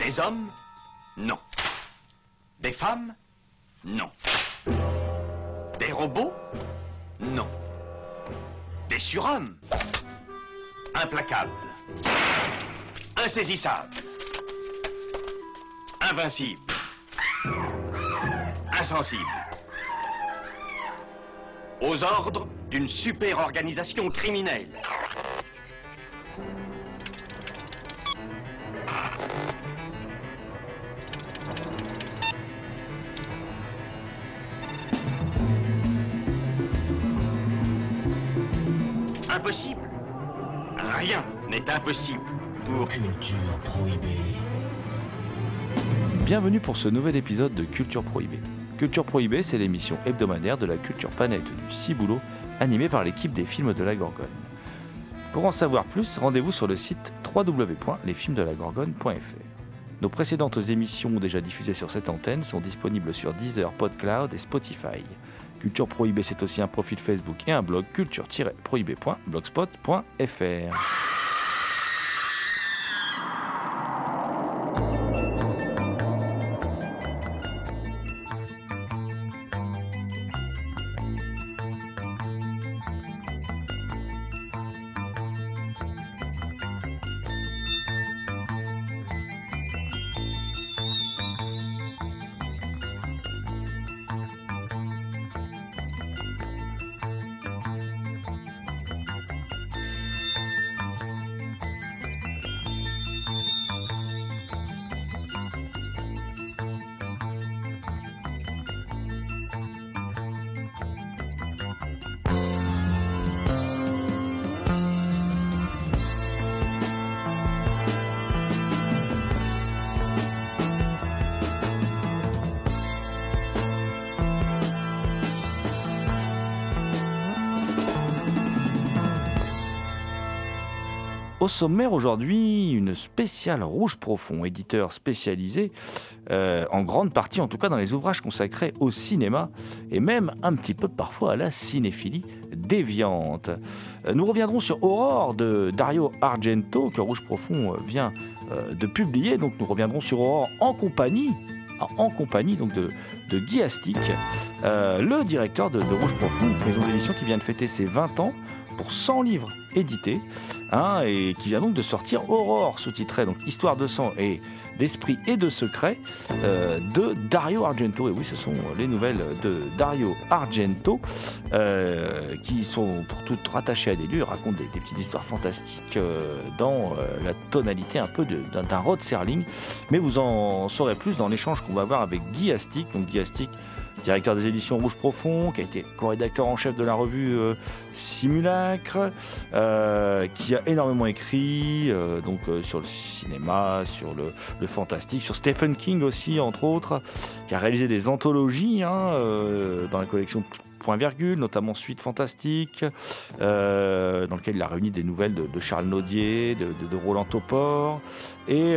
Des hommes? Non. Des femmes? Non. Des robots? Non. Des surhommes? Implacables. Insaisissables. Invincibles. Insensibles. Aux ordres d'une super organisation criminelle. Impossible. Rien n'est impossible pour Culture Prohibée. Bienvenue pour ce nouvel épisode de Culture Prohibée. Culture Prohibée, c'est l'émission hebdomadaire de la culture planète du Ciboulot, animée par l'équipe des films de la Gorgone. Pour en savoir plus, rendez-vous sur le site www.lesfilmsdelagorgone.fr. Nos précédentes émissions déjà diffusées sur cette antenne sont disponibles sur Deezer, PodCloud et Spotify. Culture Prohibée, c'est aussi un profil Facebook et un blog culture-prohibée.blogspot.fr. Au sommaire aujourd'hui, une spéciale Rouge Profond, éditeur spécialisé, en grande partie en tout cas dans les ouvrages consacrés au cinéma et même un petit peu parfois à la cinéphilie déviante. Nous reviendrons sur Aurore de Dario Argento que Rouge Profond vient de publier, donc nous reviendrons sur Aurore en compagnie donc de Guy Astic, le directeur de Rouge Profond, une maison d'édition qui vient de fêter ses 20 ans pour 100 livres édités, et qui vient donc de sortir Aurore, sous-titré donc Histoire de sang et d'esprit et de secret de Dario Argento. Et oui, ce sont les nouvelles de Dario Argento qui sont pour toutes rattachées à des lieux, racontent des petites histoires fantastiques dans la tonalité un peu d'un Rod Serling. Mais vous en saurez plus dans l'échange qu'on va avoir avec Guy Astic. Donc Guy Astic, directeur des éditions Rouge Profond, qui a été co-rédacteur en chef de la revue Simulacre, qui a énormément écrit sur le cinéma, sur le fantastique, sur Stephen King aussi, entre autres, qui a réalisé des anthologies dans la collection Point Virgule, notamment Suite Fantastique, dans lequel il a réuni des nouvelles de Charles Nodier, de Roland Topor, et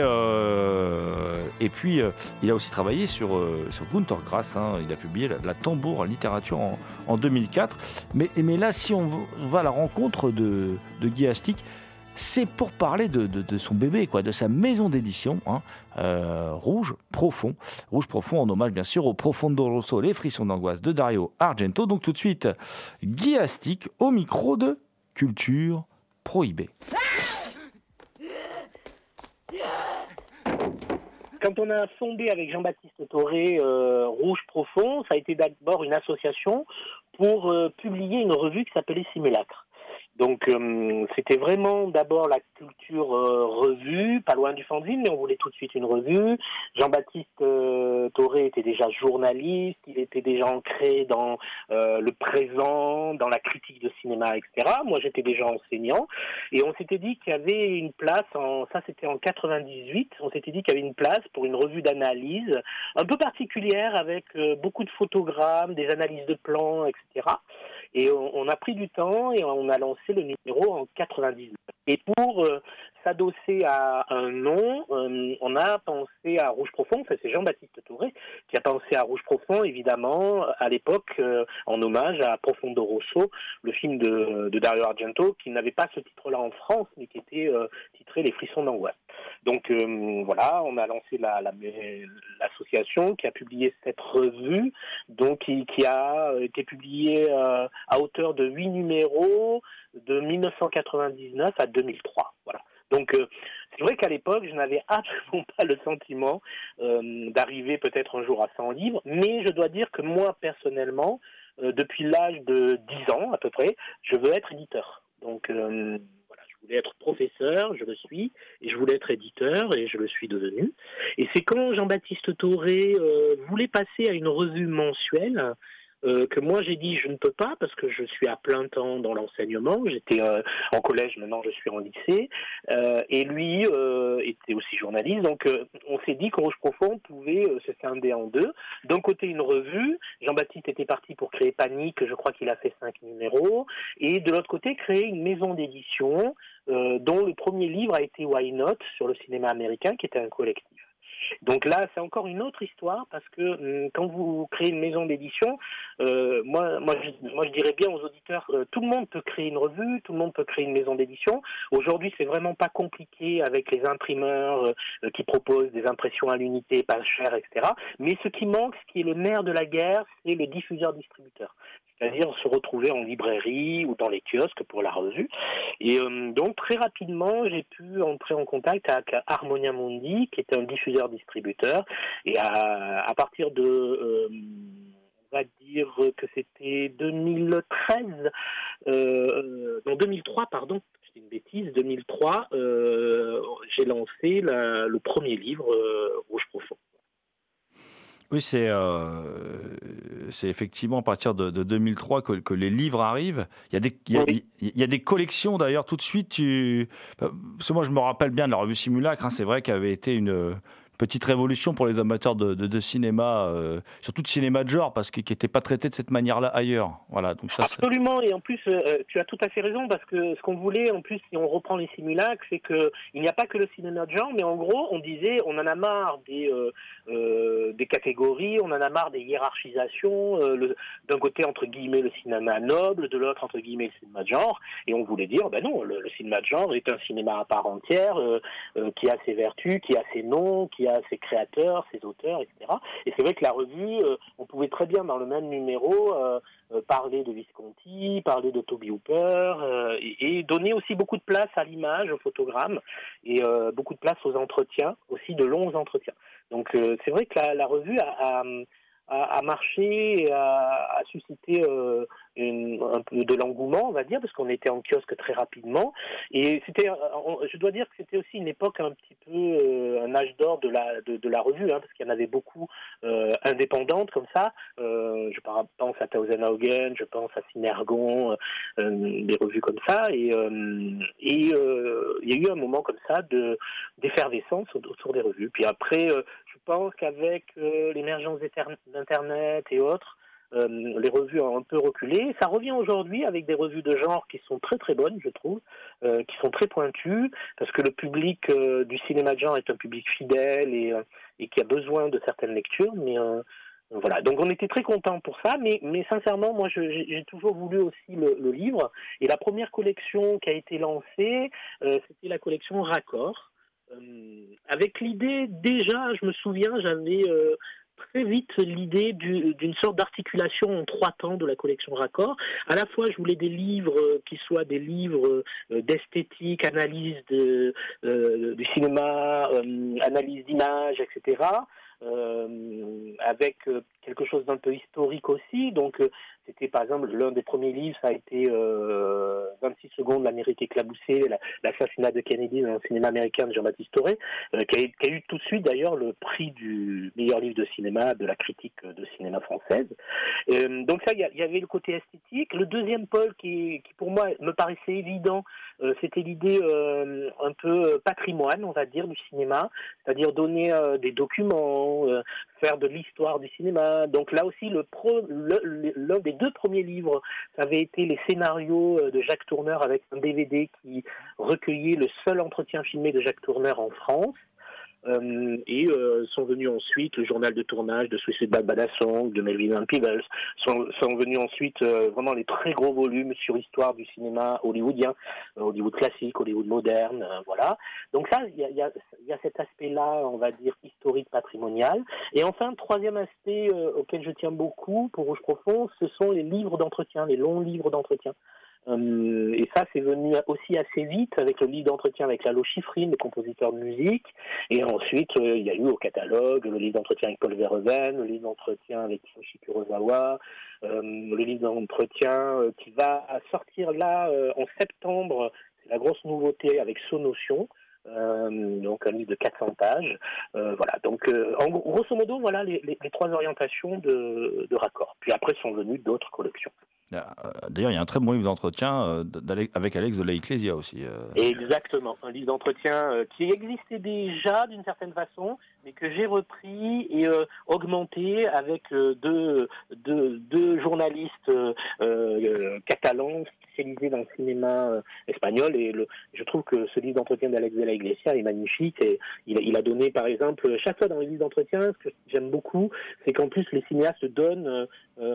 puis il a aussi travaillé sur Günter Grass, il a publié la Tambour en littérature en 2004, mais là si on va à la rencontre de Guy Astic, c'est pour parler de son bébé, de sa maison d'édition, Rouge Profond. Rouge Profond en hommage bien sûr au Profondo Rosso, les frissons d'angoisse de Dario Argento. Donc tout de suite, Guy Astic au micro de Culture Prohibée. Quand on a fondé avec Jean-Baptiste Toré Rouge Profond, ça a été d'abord une association pour publier une revue qui s'appelait Simulacre. Donc c'était vraiment d'abord la culture revue, pas loin du fanzine, mais on voulait tout de suite une revue. Jean-Baptiste Toré était déjà journaliste, il était déjà ancré dans le présent, dans la critique de cinéma, etc. Moi j'étais déjà enseignant, et on s'était dit qu'il y avait une place, ça c'était en 98, on s'était dit qu'il y avait une place pour une revue d'analyse un peu particulière avec beaucoup de photogrammes, des analyses de plans, etc. Et on a pris du temps et on a lancé le numéro en 99. Et pour s'adosser à un nom, on a pensé à Rouge Profond. Enfin, c'est Jean-Baptiste Toré qui a pensé à Rouge Profond, évidemment, à l'époque, en hommage à Profondo Rosso, le film de Dario Argento, qui n'avait pas ce titre-là en France, mais qui était titré Les frissons d'angoisse. Donc voilà, on a lancé l'association qui a publié cette revue, donc qui a été publiée à hauteur de 8 numéros de 1999 à 2003. Voilà. Donc c'est vrai qu'à l'époque, je n'avais absolument pas le sentiment d'arriver peut-être un jour à 100 livres, mais je dois dire que moi, personnellement, depuis l'âge de 10 ans à peu près, je veux être éditeur. Donc voilà, je voulais être professeur, je le suis, et je voulais être éditeur, et je le suis devenu. Et c'est quand Jean-Baptiste Thoré voulait passer à une revue mensuelle que moi j'ai dit je ne peux pas parce que je suis à plein temps dans l'enseignement. J'étais en collège, maintenant je suis en lycée, et lui était aussi journaliste. Donc on s'est dit que Rouge Profond pouvait se scinder en deux. D'un côté une revue, Jean-Baptiste était parti pour créer Panique, je crois qu'il a fait 5 numéros, et de l'autre côté créer une maison d'édition dont le premier livre a été Why Not sur le cinéma américain, qui était un collectif. Donc là, c'est encore une autre histoire parce que quand vous créez une maison d'édition, moi, je dirais bien aux auditeurs, tout le monde peut créer une revue, tout le monde peut créer une maison d'édition. Aujourd'hui, c'est vraiment pas compliqué avec les imprimeurs qui proposent des impressions à l'unité, pas cher, etc. Mais ce qui manque, ce qui est le nerf de la guerre, c'est le diffuseur-distributeur. C'est-à-dire se retrouver en librairie ou dans les kiosques pour la revue. Et donc très rapidement, j'ai pu entrer en contact avec Harmonia Mundi, qui est un diffuseur-distributeur. Et à partir de, on va dire que c'était 2013, non 2003, pardon, c'est une bêtise, 2003, j'ai lancé le premier livre, Rouge Profond. Oui, c'est effectivement à partir de 2003 que les livres arrivent. Il y a des collections d'ailleurs tout de suite. Parce que moi je me rappelle bien de la revue Simulacre, c'est vrai qu'elle avait été une petite révolution pour les amateurs de cinéma, surtout de cinéma de genre, parce qu'il n'était pas traité de cette manière-là ailleurs. Voilà, donc ça, absolument, et en plus, tu as tout à fait raison, parce que ce qu'on voulait, en plus, si on reprend les simulacres, c'est qu'il n'y a pas que le cinéma de genre, mais en gros, on disait, on en a marre des catégories, on en a marre des hiérarchisations, d'un côté, entre guillemets, le cinéma noble, de l'autre, entre guillemets, le cinéma de genre, et on voulait dire, ben non, le cinéma de genre est un cinéma à part entière, qui a ses vertus, qui a ses noms, qui a ses créateurs, ses auteurs, etc. Et c'est vrai que la revue, on pouvait très bien dans le même numéro parler de Visconti, parler de Toby Hooper, et donner aussi beaucoup de place à l'image, au photogramme, et beaucoup de place aux entretiens, aussi de longs entretiens. Donc c'est vrai que la revue a marché et a suscité un peu de l'engouement, on va dire, parce qu'on était en kiosque très rapidement. Et je dois dire que c'était aussi une époque un petit peu un âge d'or de la revue, parce qu'il y en avait beaucoup indépendantes comme ça. Je pense à Thousand Haugen, je pense à Synergon, des revues comme ça. Et il y a eu un moment comme ça d'effervescence autour des revues. Puis après, je pense qu'avec l'émergence d'Internet et autres, les revues ont un peu reculé. Ça revient aujourd'hui avec des revues de genre qui sont très très bonnes, je trouve, qui sont très pointues, parce que le public du cinéma de genre est un public fidèle et qui a besoin de certaines lectures. Mais voilà, donc on était très contents pour ça, mais sincèrement, moi j'ai toujours voulu aussi le livre. Et la première collection qui a été lancée, c'était la collection Raccord. Avec l'idée, déjà, je me souviens, j'avais très vite l'idée d'une sorte d'articulation en 3 temps de la collection Raccord. À la fois, je voulais des livres qui soient des livres d'esthétique, analyse du cinéma, analyse d'images, etc., avec quelque chose d'un peu historique aussi. Donc c'était par exemple l'un des premiers livres, ça a été 26 secondes, l'Amérique éclaboussée, l'assassinat de Kennedy dans le cinéma américain de Jean-Baptiste Thoré, qui a eu tout de suite d'ailleurs le prix du meilleur livre de cinéma de la critique de cinéma française. Donc ça, il y avait le côté esthétique. Le deuxième pôle qui pour moi me paraissait évident, c'était l'idée un peu patrimoine, on va dire, du cinéma, c'est-à-dire donner des documents, faire de l'histoire du cinéma. Donc là aussi, l'un des 2 premiers livres, ça avait été les scénarios de Jacques Tourneur avec un DVD qui recueillait le seul entretien filmé de Jacques Tourneur en France. et sont venus ensuite le journal de tournage de Suicide Bad Song, de Melvin Peebles, sont venus ensuite vraiment les très gros volumes sur l'histoire du cinéma hollywoodien, Hollywood classique, Hollywood moderne, voilà. Donc ça, il y a cet aspect-là, on va dire, historique, patrimonial. Et enfin, troisième aspect auquel je tiens beaucoup pour Rouge Profond, ce sont les livres d'entretien, les longs livres d'entretien. Et ça, c'est venu aussi assez vite avec le livre d'entretien avec Lalo Schifrin, le compositeur de musique. Et ensuite, il y a eu au catalogue le livre d'entretien avec Paul Verhoeven, le livre d'entretien avec Kiyoshi Kurosawa, le livre d'entretien qui va sortir là en septembre. C'est la grosse nouveauté avec Sonotion. Donc un livre de 400 pages. Voilà. Donc grosso modo, voilà les trois orientations de raccord. Puis après sont venues d'autres collections. D'ailleurs, il y a un très bon livre d'entretien avec Alex de la Ecclesia aussi. Exactement, un livre d'entretien qui existait déjà d'une certaine façon, mais que j'ai repris et augmenté avec deux journalistes catalans spécialisés dans le cinéma espagnol. Et je trouve que ce livre d'entretien d'Alex de la Iglesia est magnifique. Et il a donné, par exemple, chaque fois dans les livres d'entretien, ce que j'aime beaucoup, c'est qu'en plus les cinéastes donnent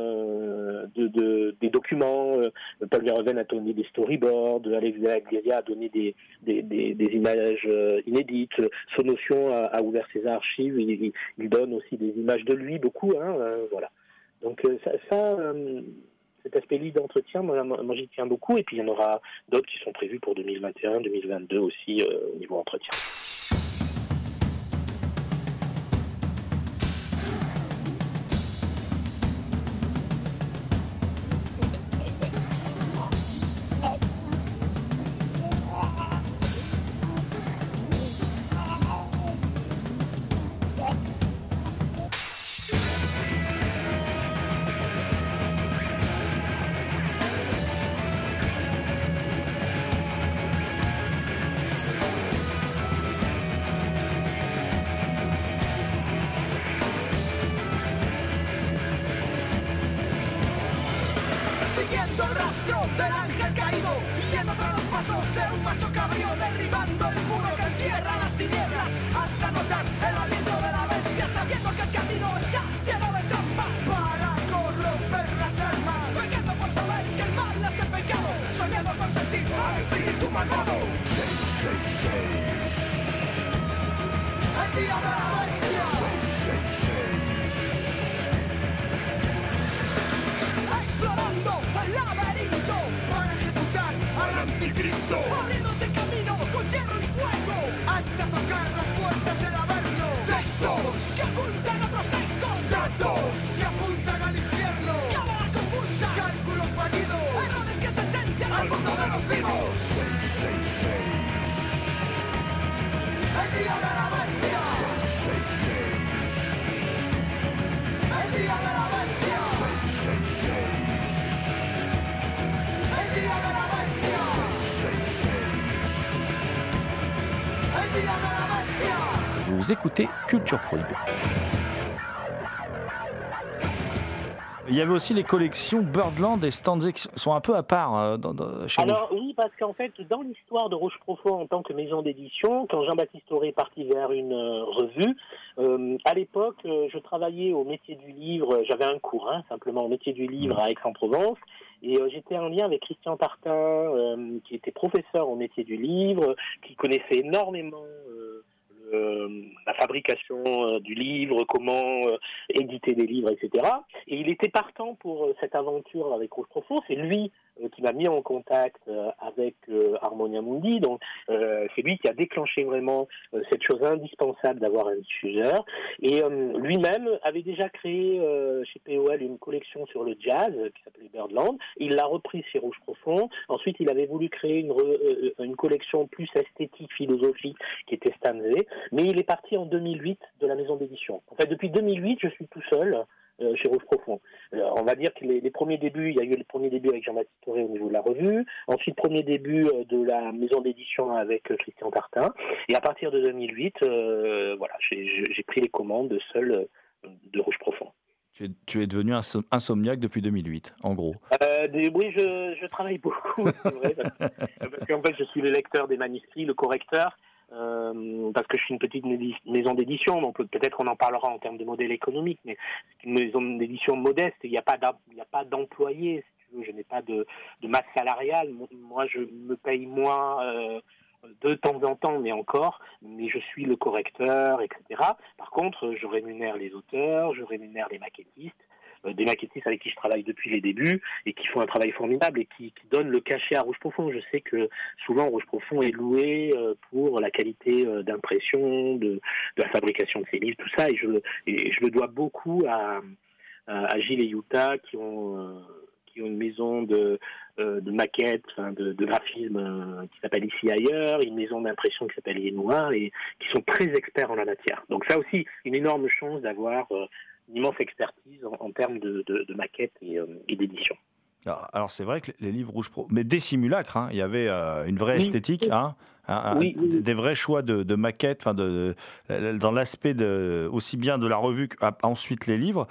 des documents. Paul Verhoeven a donné des storyboards, Alex de la Iglesia a donné des images inédites. Sonotion a ouvert ses archives, il donne aussi des images de lui, beaucoup, voilà. Donc cet aspect livre d'entretien, moi j'y tiens beaucoup, et puis il y en aura d'autres qui sont prévus pour 2021, 2022 aussi au niveau entretien. Siguiendo el rastro del ángel caído, yendo tras los pasos de un macho cabrío, derribando el muro que encierra las tinieblas, hasta notar el aliento de la bestia, sabiendo que el camino está lleno de trampas para corromper las almas, pecando por saber que el mal es el pecado, soñando con sentir al espíritu malvado. El día de la bestia. Explorando el laberinto para ejecutar al anticristo, abriéndose camino con hierro y fuego hasta tocar las puertas del averno. Textos que ocultan otros textos, datos que apuntan al infierno, cámaras confusas, cálculos fallidos, errores que sentencian al mundo de los vivos. El día de la bestia. El día de la bestia. El día de la bestia. El día de la bestia. Vous écoutez Culture Prohibée. Il y avait aussi les collections Birdland et Stanze qui sont un peu à part chez Alors oui, parce qu'en fait, dans l'histoire de Rouge Profond en tant que maison d'édition, quand Jean-Baptiste Auré est parti vers une revue, à l'époque, je travaillais au métier du livre, j'avais un cours, simplement au métier du livre à Aix-en-Provence, et j'étais en lien avec Christian Tartin, qui était professeur au métier du livre, qui connaissait énormément la fabrication du livre, comment éditer des livres, etc. Et il était partant pour cette aventure avec Rouge Profond. C'est lui qui m'a mis en contact avec Harmonia Mundi. Donc c'est lui qui a déclenché vraiment cette chose indispensable d'avoir un diffuseur. Et lui-même avait déjà créé chez POL une collection sur le jazz qui s'appelait Birdland. Il l'a repris chez Rouge Profond. Ensuite, il avait voulu créer une collection plus esthétique, philosophique, qui était Stanze. Mais il est parti en 2008 de la maison d'édition. En fait, depuis 2008, je suis tout seul chez Rouge Profond. On va dire que les premiers débuts, il y a eu les premiers débuts avec Jean-Baptiste Auré au niveau de la revue, ensuite premier début de la maison d'édition avec Christian Tartin, et à partir de 2008, voilà, j'ai pris les commandes seul de Rouge Profond. Tu es devenu insomniaque depuis 2008, en gros. Oui, je travaille beaucoup, c'est vrai, parce qu'en fait, je suis le lecteur des manuscrits, le correcteur. parce que je suis une petite maison d'édition, donc peut-être qu'on en parlera en termes de modèle économique, mais c'est une maison d'édition modeste, il n'y a pas d'employés, si tu veux, je n'ai pas de masse salariale, moi je me paye moins de temps en temps, mais je suis le correcteur, etc. Par contre, je rémunère les auteurs, je rémunère les maquettistes, des maquettistes avec qui je travaille depuis les débuts et qui font un travail formidable et qui donnent le cachet à Rouge Profond. Je sais que souvent Rouge Profond est loué pour la qualité d'impression, de la fabrication de ses livres, tout ça, et je le dois beaucoup à Gilles et Yuta qui ont une maison de maquettes, de graphisme qui s'appelle Ici Ailleurs, une maison d'impression qui s'appelle Yénois et qui sont très experts en la matière. Donc ça aussi, une énorme chance d'avoir une immense expertise en termes de maquettes et d'édition. Alors c'est vrai que les livres Rouge Pro, mais des simulacres, hein, il y avait une vraie esthétique, hein, des vrais choix de maquettes, dans l'aspect aussi bien de la revue qu'ensuite les livres.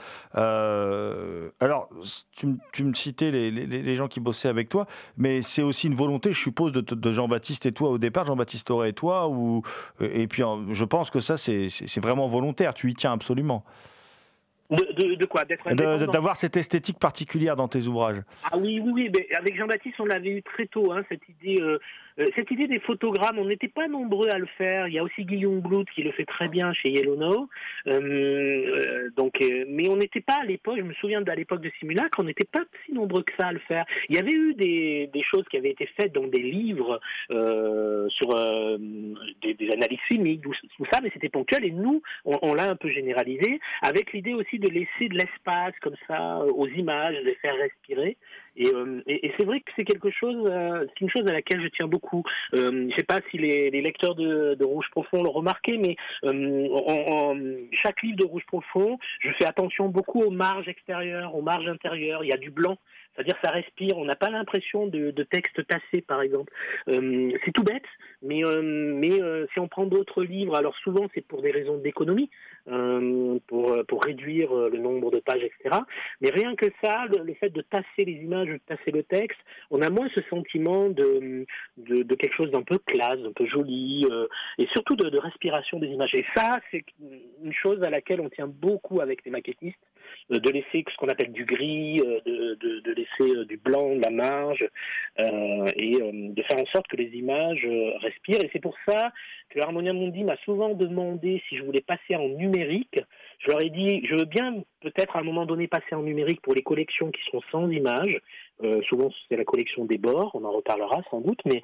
Alors tu me citais les gens qui bossaient avec toi, mais c'est aussi une volonté, je suppose, de Jean-Baptiste et toi au départ, Jean-Baptiste Auré et toi, et puis je pense que ça c'est vraiment volontaire, tu y tiens absolument. De quoi? D'avoir cette esthétique particulière dans tes ouvrages. Ah oui. Mais avec Jean-Baptiste, on l'avait eu très tôt, hein, cette idée des photogrammes. On n'était pas nombreux à le faire. Il y a aussi Guillaume Blount qui le fait très bien chez Yellow Now. Mais on n'était pas à l'époque, je me souviens à l'époque de Simulacre, on n'était pas si nombreux que ça à le faire. Il y avait eu des choses qui avaient été faites dans des livres sur des analyses filmiques, tout ça, mais c'était ponctuel. Et nous, on l'a un peu généralisé, avec l'idée aussi de laisser de l'espace comme ça aux images, de les faire respirer. Et c'est vrai que c'est quelque chose, c'est une chose à laquelle je tiens beaucoup. Je ne sais pas si les lecteurs de Rouge Profond l'ont remarqué, mais chaque livre de Rouge Profond, je fais attention beaucoup aux marges extérieures, aux marges intérieures. Il y a du blanc. C'est-à-dire ça respire, on n'a pas l'impression de texte tassé par exemple. C'est tout bête, mais si on prend d'autres livres, alors souvent c'est pour des raisons d'économie, pour réduire le nombre de pages, etc. Mais rien que ça, le fait de tasser les images, de tasser le texte, on a moins ce sentiment de quelque chose d'un peu classe, d'un peu joli, et surtout de respiration des images. Et ça, c'est une chose à laquelle on tient beaucoup avec les maquettistes, de laisser ce qu'on appelle du gris, de laisser du blanc, de la marge, et de faire en sorte que les images respirent. Et c'est pour ça que Harmonia Mundi m'a souvent demandé si je voulais passer en numérique. Je leur ai dit, je veux bien peut-être à un moment donné passer en numérique pour les collections qui sont sans images. Souvent c'est la collection des bords, on en reparlera sans doute, mais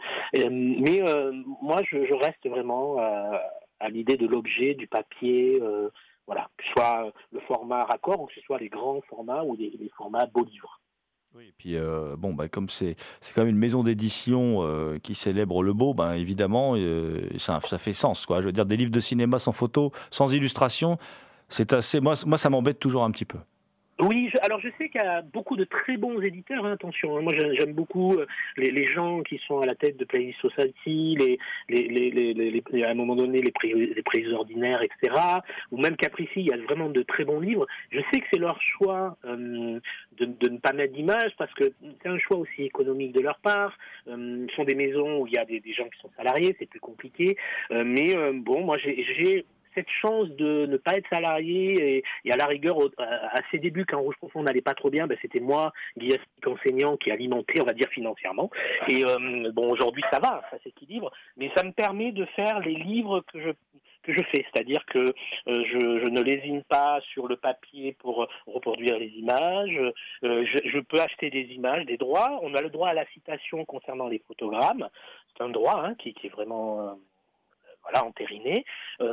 moi je reste vraiment à l'idée de l'objet, du papier, voilà, que ce soit le format raccord ou que ce soit les grands formats ou les formats beaux livres. Oui, et puis comme c'est quand même une maison d'édition qui célèbre le beau, évidemment ça fait sens, quoi. Je veux dire, des livres de cinéma sans photo, sans illustration, c'est assez. Moi ça m'embête toujours un petit peu. Oui, alors je sais qu'il y a beaucoup de très bons éditeurs, hein, attention. Hein, moi, j'aime beaucoup les gens qui sont à la tête de Playlist Society, à un moment donné, les prix ordinaires, etc. Ou même Caprici, il y a vraiment de très bons livres. Je sais que c'est leur choix de ne pas mettre d'image parce que c'est un choix aussi économique de leur part. Ce sont des maisons où il y a des gens qui sont salariés, c'est plus compliqué. Moi, j'ai cette chance de ne pas être salarié et à la rigueur, à ses débuts, quand Rouge Profond n'allait pas trop bien, c'était moi, Guy enseignant, qui alimentait, on va dire, financièrement. Et aujourd'hui, ça va, ça s'équilibre, mais ça me permet de faire les livres que je fais, c'est-à-dire que je ne lésine pas sur le papier pour reproduire les images, je peux acheter des images, des droits, on a le droit à la citation concernant les photogrammes, c'est un droit qui est vraiment... entériné,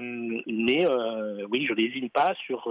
oui, je lésine pas sur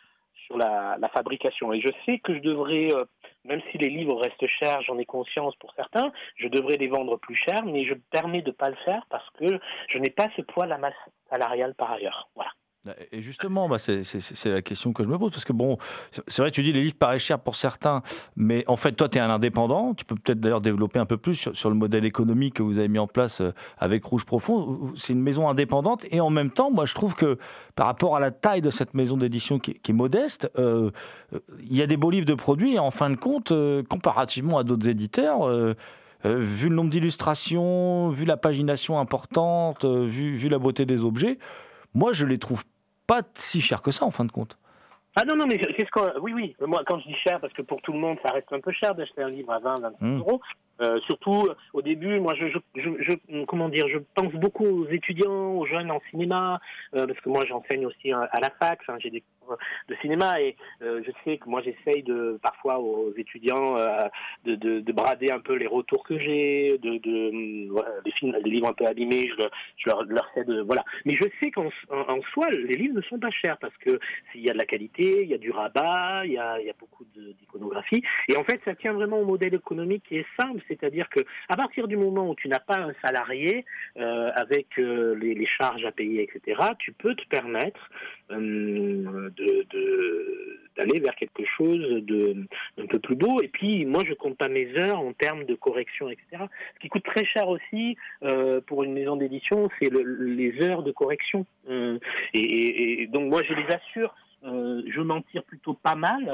la fabrication. Et je sais que je devrais, même si les livres restent chers, j'en ai conscience pour certains, je devrais les vendre plus cher, mais je me permets de pas le faire parce que je n'ai pas ce poids de la masse salariale par ailleurs. Voilà. Et justement, c'est la question que je me pose, parce que c'est vrai, tu dis les livres paraissent chers pour certains, mais en fait, toi, tu es un indépendant, tu peux peut-être d'ailleurs développer un peu plus sur le modèle économique que vous avez mis en place avec Rouge Profond. C'est une maison indépendante, et en même temps, moi, je trouve que par rapport à la taille de cette maison d'édition qui est modeste, il y a des beaux livres de produits, et en fin de compte, comparativement à d'autres éditeurs, vu le nombre d'illustrations, vu la pagination importante, vu la beauté des objets, moi je les trouve pas si chers que ça en fin de compte. Ah non, mais c'est ce qu'on... Oui. Moi, quand je dis cher, parce que pour tout le monde, ça reste un peu cher d'acheter un livre à 20-25 euros. Surtout, au début, moi, je pense beaucoup aux étudiants, aux jeunes en cinéma, parce que moi, j'enseigne aussi à la fac, j'ai des cours de cinéma, et je sais que moi, j'essaye parfois aux étudiants de brader un peu les retours que j'ai, des livres un peu abîmés, je leur cède, voilà. Mais je sais qu'en soi, les livres ne sont pas chers, parce que s'il y a de la qualité, il y a du rabat, il y a beaucoup d'iconographie, et en fait, ça tient vraiment au modèle économique qui est simple, c'est-à-dire que à partir du moment où tu n'as pas un salarié avec les charges à payer, etc., tu peux te permettre d'aller vers quelque chose d'un peu plus beau. Et puis, moi, je compte pas mes heures en termes de correction, etc. Ce qui coûte très cher aussi pour une maison d'édition, c'est les heures de correction. Et donc, moi, je les assure, je m'en tire plutôt pas mal.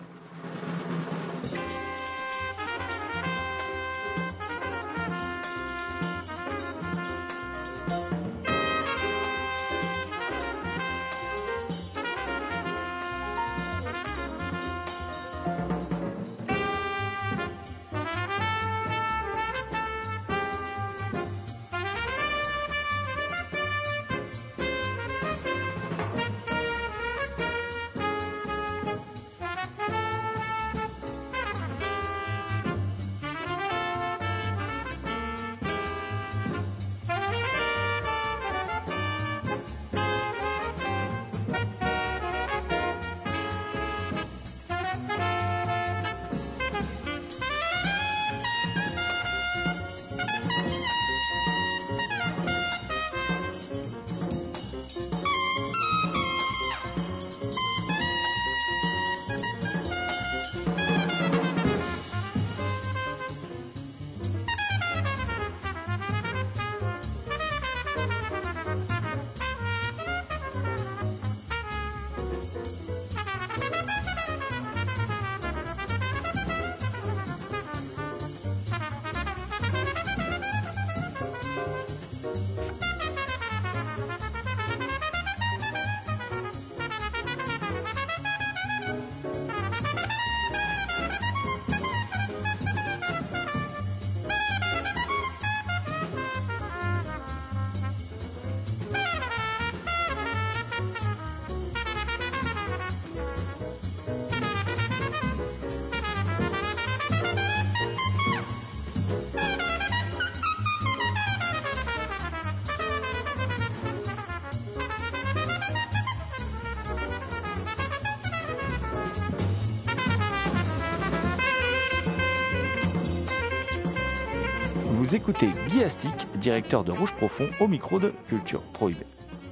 Vous écoutez Guy Astic, directeur de Rouge Profond, au micro de Culture Prohibée.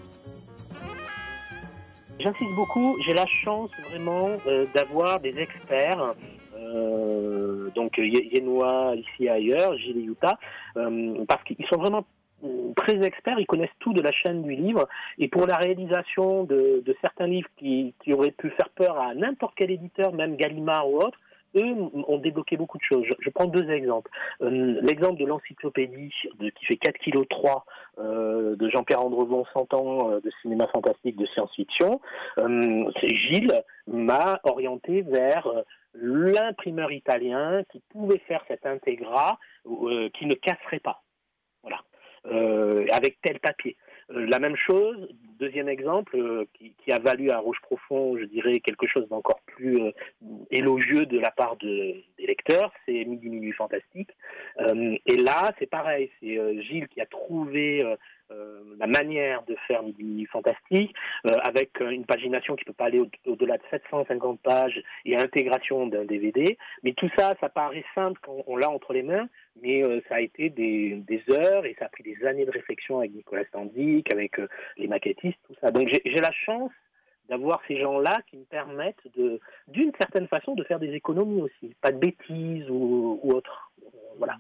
J'insiste beaucoup, j'ai la chance vraiment d'avoir des experts, donc Yénois ici et ailleurs, Gilles et Utah, parce qu'ils sont vraiment très experts, ils connaissent tout de la chaîne du livre, et pour la réalisation de certains livres qui auraient pu faire peur à n'importe quel éditeur, même Gallimard ou autre, eux ont débloqué beaucoup de choses. Je prends deux exemples. L'exemple de l'encyclopédie qui fait 4,3 kg de Jean-Pierre Andrevon, 100 ans de cinéma fantastique, de science-fiction. Gilles m'a orienté vers l'imprimeur italien qui pouvait faire cet intégrat qui ne casserait pas. Voilà. Avec tel papier. La même chose, deuxième exemple, qui a valu à Rouge Profond, je dirais, quelque chose d'encore plus élogieux de la part des lecteurs, c'est Midi Minuit Fantastique. Et là, c'est pareil, c'est Gilles qui a trouvé la manière de faire Midi Minuit Fantastique, avec une pagination qui ne peut pas aller au-delà de 750 pages et intégration d'un DVD. Mais tout ça, ça paraît simple quand on l'a entre les mains, mais ça a été des heures et ça a pris des années de réflexion avec Nicolas Standic, avec les maquettistes, tout ça. Donc j'ai la chance d'avoir ces gens-là qui me permettent d'une certaine façon de faire des économies aussi, pas de bêtises ou autre. Voilà.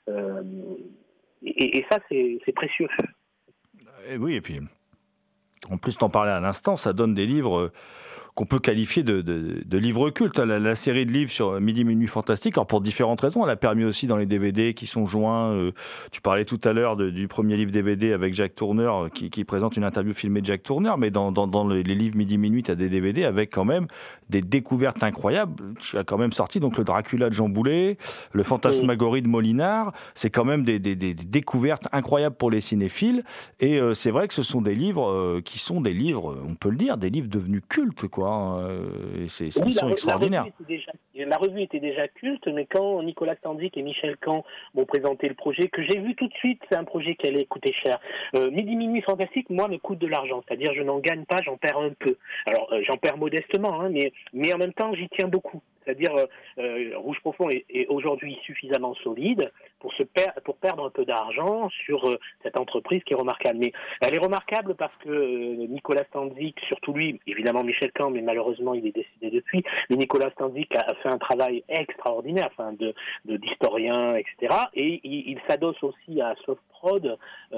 Et ça, c'est précieux. Et oui, et puis en plus t'en parlais à l'instant, ça donne des livres qu'on peut qualifier de livre culte. La série de livres sur Midi Minuit Fantastique, alors pour différentes raisons, elle a permis aussi dans les DVD qui sont joints. Tu parlais tout à l'heure du premier livre DVD avec Jack Tourner qui présente une interview filmée de Jack Tourner, mais dans les livres Midi Minuit, tu as des DVD avec quand même des découvertes incroyables. Tu as quand même sorti donc le Dracula de Jean Boulet, le Fantasmagorie de Molinard. C'est quand même des découvertes incroyables pour les cinéphiles. Et c'est vrai que ce sont des livres qui sont des livres, on peut le dire, des livres devenus cultes, quoi. Ils sont extraordinaires. La revue était déjà culte, mais quand Nicolas Stanzik et Michel Camp m'ont présenté le projet, que j'ai vu tout de suite, c'est un projet qui allait coûter cher. Midi Minuit Fantastique, moi, me coûte de l'argent. C'est-à-dire, je n'en gagne pas, j'en perds un peu. Alors, j'en perds modestement, hein, mais en même temps, j'y tiens beaucoup. C'est-à-dire, Rouge Profond est aujourd'hui suffisamment solide pour perdre un peu d'argent sur cette entreprise qui est remarquable. Mais elle est remarquable parce que Nicolas Stanzik, surtout lui, évidemment Michel Camp, mais malheureusement il est décédé depuis, mais Nicolas Stanzik a fait un travail extraordinaire, d'historien, etc. Et il s'adosse aussi à Softprod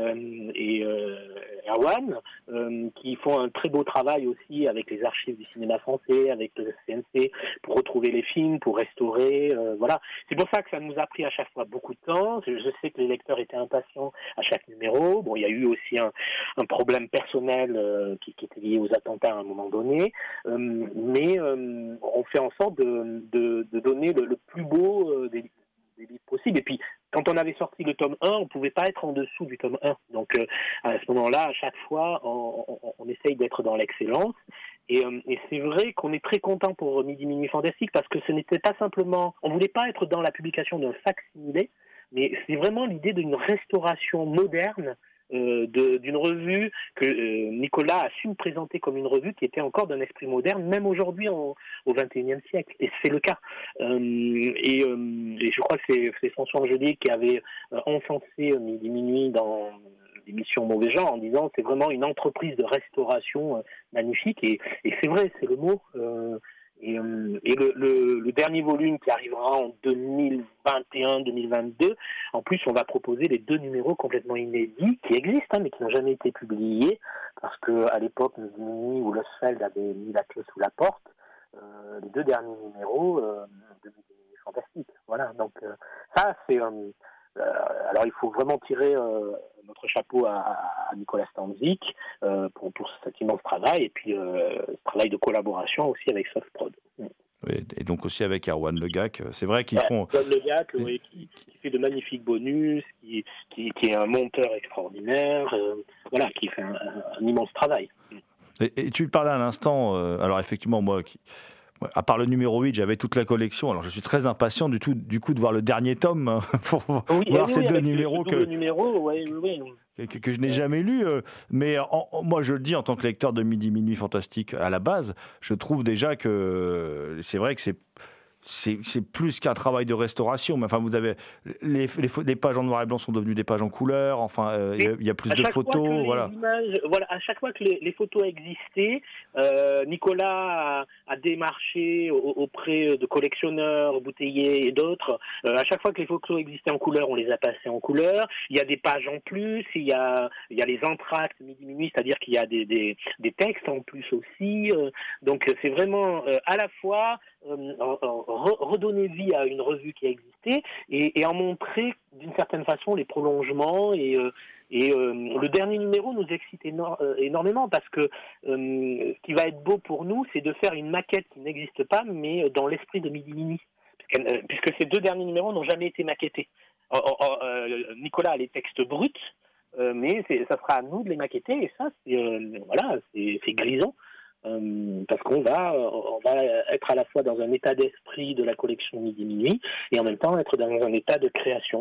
et Erwan, qui font un très beau travail aussi avec les archives du cinéma français, avec le CNC, pour retrouver les films, pour restaurer, voilà. C'est pour ça que ça nous a pris à chaque fois beaucoup de temps. Je sais que les lecteurs étaient impatients à chaque numéro. Bon, il y a eu aussi un problème personnel qui était lié aux attentats à un moment donné, mais on fait en sorte de donner le plus beau des livres possibles. Et puis, quand on avait sorti le tome 1, on ne pouvait pas être en dessous du tome 1. Donc, à ce moment-là, à chaque fois, on essaye d'être dans l'excellence. Et c'est vrai qu'on est très content pour Midi Minuit Fantastique parce que ce n'était pas simplement... On ne voulait pas être dans la publication d'un fac-similé, mais c'est vraiment l'idée d'une restauration moderne d'une revue que Nicolas a su me présenter comme une revue qui était encore d'un esprit moderne, même aujourd'hui au XXIe siècle. Et c'est le cas. Et je crois que c'est François Angelier qui avait encensé Midi Minuit dans l'émission Mauvais Genre en disant c'est vraiment une entreprise de restauration magnifique. Et c'est vrai, c'est le mot. Et le dernier volume qui arrivera en 2021-2022, en plus on va proposer les 2 numéros complètement inédits qui existent, mais qui n'ont jamais été publiés parce que à l'époque Midi ou Losfeld avait mis la clé sous la porte. Les 2 derniers numéros de Midi Fantastique. Voilà, donc ça c'est alors il faut vraiment tirer notre chapeau à Nicolas Stanzik pour cet immense travail et puis ce travail de collaboration aussi avec Softprod. Oui, et donc aussi avec Erwan Le Gac. C'est vrai qu'ils font... Erwan Le Gac, oui, qui fait de magnifiques bonus, qui est un monteur extraordinaire, voilà, qui fait un immense travail. Et tu parlais à l'instant, alors effectivement moi... À part le numéro 8, j'avais toute la collection. Alors, je suis très impatient du coup de voir le dernier tome pour voir ces 2 numéros que je n'ai jamais lus. Mais moi, je le dis en tant que lecteur de Midi Minuit Fantastique à la base, je trouve déjà que c'est vrai que c'est plus qu'un travail de restauration. Mais enfin, vous avez les pages en noir et blanc sont devenues des pages en couleur. Enfin, il y a plus de photos. Voilà. À chaque fois que les photos existaient, Nicolas a démarché auprès de collectionneurs, bouteilliers et d'autres. À chaque fois que les photos existaient en couleur, on les a passées en couleur. Il y a des pages en plus. Il y a les entr'actes Midi Minuit, c'est-à-dire qu'il y a des textes en plus aussi. Donc c'est vraiment à la fois redonner vie à une revue qui a existé et en montrer d'une certaine façon les prolongements et le dernier numéro nous excite énormément parce que ce qui va être beau pour nous, c'est de faire une maquette qui n'existe pas mais dans l'esprit de Midi Minuit puisque ces 2 derniers numéros n'ont jamais été maquettés. Nicolas a les textes bruts mais ça sera à nous de les maqueter et ça c'est grisant. Parce qu'on va être à la fois dans un état d'esprit de la collection Midi Minuit et en même temps être dans un état de création.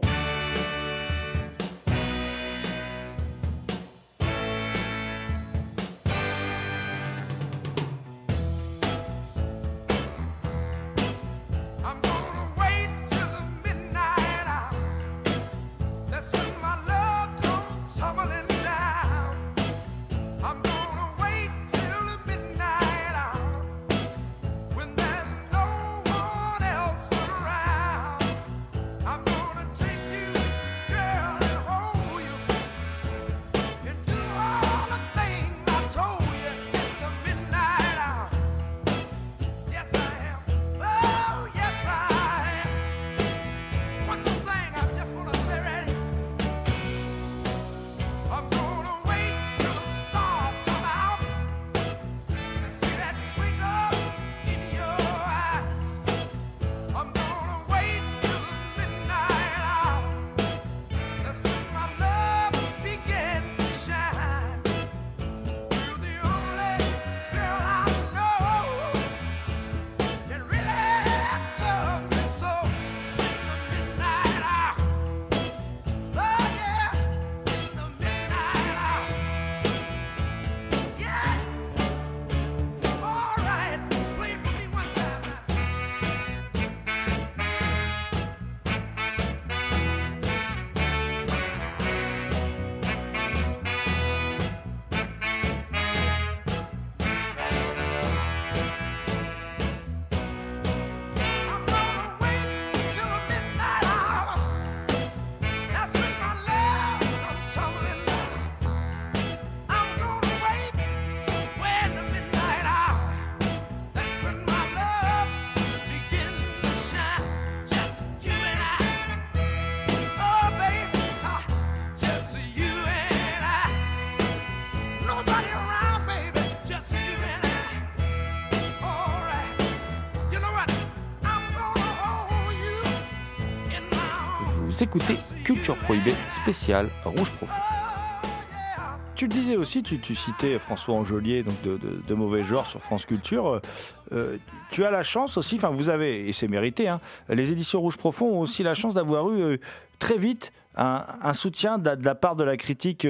Vous écoutez Culture Prohibée spéciale Rouge Profond. Tu le disais aussi, tu citais François Angelier, donc de Mauvais Genre sur France Culture. Tu as la chance aussi, enfin vous avez, et c'est mérité, hein, les éditions Rouge Profond ont aussi la chance d'avoir eu très vite un soutien de la part de la critique,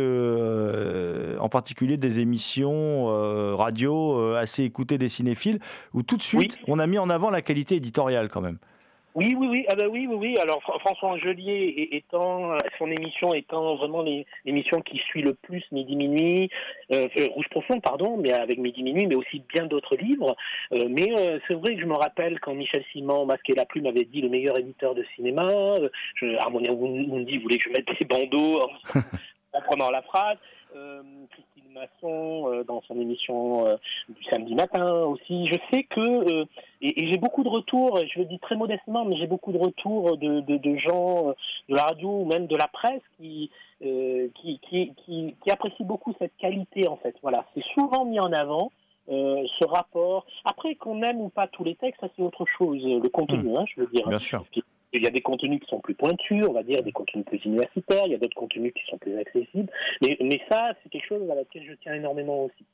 en particulier des émissions radio assez écoutées des cinéphiles, où tout de suite on a mis en avant la qualité éditoriale quand même. Oui. Ah bah oui. Alors François Angelier étant son émission étant vraiment l'émission qui suit le plus Midi Minuit, Rouge Profond pardon, mais avec Midi Minuit, mais aussi bien d'autres livres. Mais c'est vrai que je me rappelle quand Michel Simon, Masque et la Plume, avait dit le meilleur éditeur de cinéma. Harmonia Mundi voulait que je mette des bandeaux en prenant la phrase. Christine Masson dans son émission du samedi matin aussi. Je sais que et j'ai beaucoup de retours, je le dis très modestement, mais j'ai beaucoup de retours de gens de la radio ou même de la presse qui apprécient beaucoup cette qualité en fait. Voilà, c'est souvent mis en avant. Ce rapport. Après, qu'on aime ou pas tous les textes, ça c'est autre chose. Le contenu, je veux dire. Bien sûr. Il y a des contenus qui sont plus pointus, on va dire, des contenus plus universitaires, il y a d'autres contenus qui sont plus accessibles. Mais ça, c'est quelque chose à laquelle je tiens énormément aussi.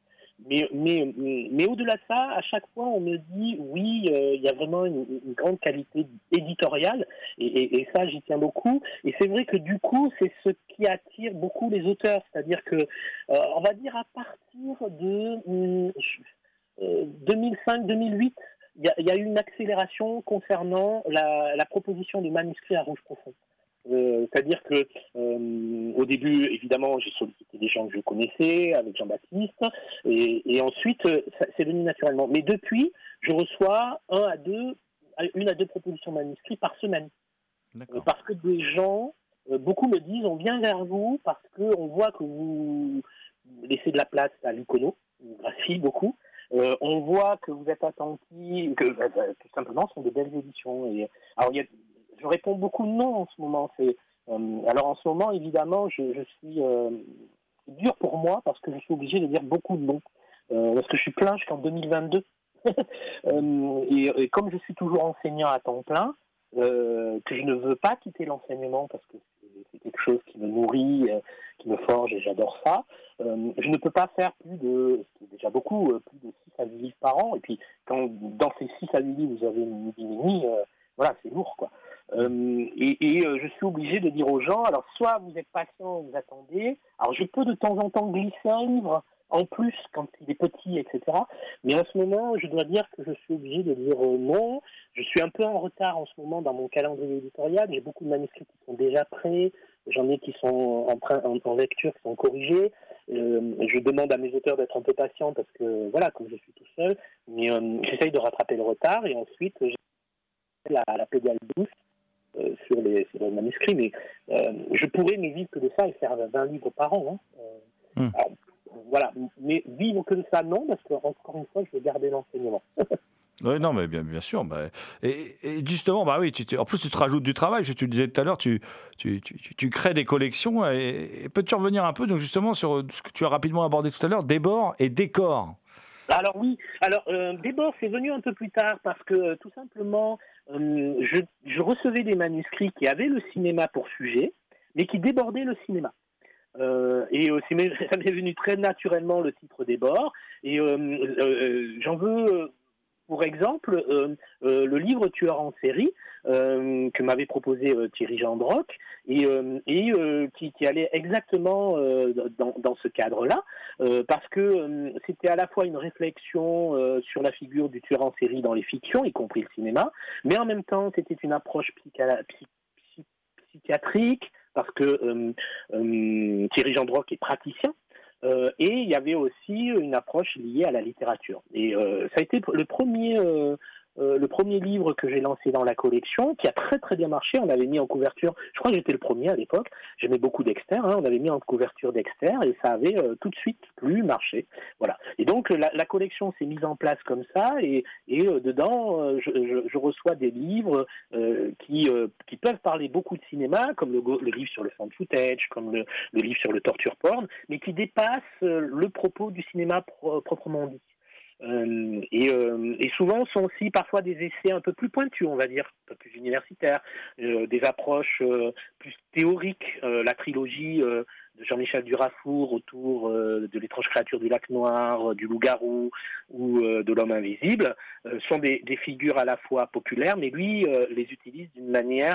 Mais au-delà de ça, à chaque fois, on me dit, oui, il y a vraiment une grande qualité éditoriale, et ça, j'y tiens beaucoup. Et c'est vrai que du coup, c'est ce qui attire beaucoup les auteurs. C'est-à-dire que, on va dire, à partir de 2005-2008, il y a eu une accélération concernant la proposition de manuscrits à Rouge Profond. C'est-à-dire que au début, évidemment, j'ai sollicité des gens que je connaissais, avec Jean-Baptiste, et ensuite, c'est venu naturellement. Mais depuis, je reçois une à deux propositions de manuscrits par semaine. Parce que des gens, beaucoup me disent, on vient vers vous parce qu'on voit que vous laissez de la place à l'icono, vous graphiez beaucoup. On voit que vous êtes attentifs, que tout simplement, ce sont de belles éditions. Et, alors, je réponds beaucoup non en ce moment. Alors en ce moment, évidemment, je suis c'est dur pour moi parce que je suis obligé de dire beaucoup de non. Parce que je suis plein jusqu'en 2022. Et comme je suis toujours enseignant à temps plein, que je ne veux pas quitter l'enseignement parce que c'est quelque chose qui me nourrit, qui me forge et j'adore ça. Je ne peux pas faire c'est déjà beaucoup, plus de 6 à 8 livres par an. Et puis, quand dans ces 6 à 8 livres, vous avez une mini, voilà, c'est lourd, quoi. Je suis obligé de dire aux gens, alors soit vous êtes patient, vous attendez, alors je peux de temps en temps glisser un livre en plus quand il est petit, etc. Mais en ce moment, je dois dire que je suis obligé de dire non. Je suis un peu en retard en ce moment dans mon calendrier éditorial. J'ai beaucoup de manuscrits qui sont déjà prêts. J'en ai qui sont en lecture, qui sont corrigés. Je demande à mes auteurs d'être un peu patients parce que, voilà, comme je suis tout seul, mais j'essaye de rattraper le retard et ensuite, j'ai la pédale douce sur les manuscrits, mais je pourrais ne vivre que de ça et faire 20 livres par an. Alors, voilà, mais vivre que de ça, non, parce que, encore une fois, je veux garder l'enseignement. Oui, non, mais bien sûr. Et justement, oui, en plus, tu te rajoutes du travail. Tu le disais tout à l'heure, tu crées des collections. Et peux-tu revenir un peu donc, justement sur ce que tu as rapidement abordé tout à l'heure, débord et décor? Alors oui, débord, c'est venu un peu plus tard parce que, tout simplement, je recevais des manuscrits qui avaient le cinéma pour sujet, mais qui débordaient le cinéma. Ça m'est venu très naturellement le titre débord. Et j'en veux... Pour exemple, le livre Tueur en série que m'avait proposé Thierry Gendroc et qui allait exactement dans ce cadre-là, parce que c'était à la fois une réflexion sur la figure du tueur en série dans les fictions, y compris le cinéma, mais en même temps c'était une approche psychiatrique, parce que Thierry Gendroc est praticien. Et il y avait aussi une approche liée à la littérature. Et ça a été le premier livre que j'ai lancé dans la collection, qui a très très bien marché. On avait mis en couverture, je crois que j'étais le premier à l'époque, j'aimais beaucoup Dexter, on avait mis en couverture Dexter et ça avait tout de suite plu, marché. Voilà. Et donc la collection s'est mise en place comme ça et dedans je reçois des livres qui peuvent parler beaucoup de cinéma, comme le livre sur le found footage, comme le livre sur le torture porn, mais qui dépassent le propos du cinéma proprement dit. Et souvent sont aussi parfois des essais un peu plus pointus, on va dire, un peu plus universitaires, des approches plus théoriques. La trilogie de Jean-Michel Durafour autour de l'étrange créature du lac noir, du loup-garou ou de l'homme invisible sont des figures à la fois populaires, mais lui les utilise d'une manière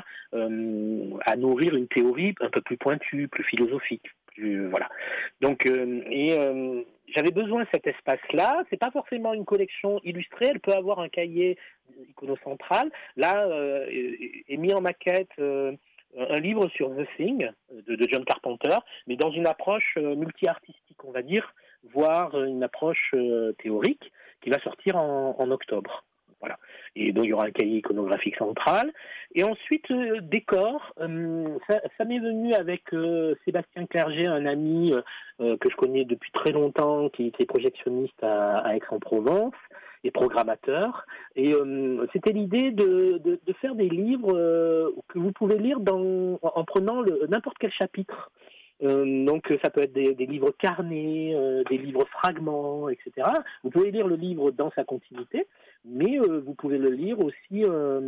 à nourrir une théorie un peu plus pointue, plus philosophique. Voilà. Donc, j'avais besoin de cet espace-là. C'est pas forcément une collection illustrée. Elle peut avoir un cahier iconocentral. Là, est mis en maquette un livre sur The Thing de John Carpenter, mais dans une approche multi-artistique, on va dire, voire une approche théorique qui va sortir en octobre. Voilà. Et donc il y aura un cahier iconographique central. Et ensuite, décor. Ça m'est venu avec Sébastien Clerget, un ami que je connais depuis très longtemps, qui est projectionniste à Aix-en-Provence et programmateur. Et c'était l'idée de faire des livres que vous pouvez lire en prenant n'importe quel chapitre. Donc ça peut être des livres carnés, des livres fragments, etc. Vous pouvez lire le livre dans sa continuité, mais vous pouvez le lire aussi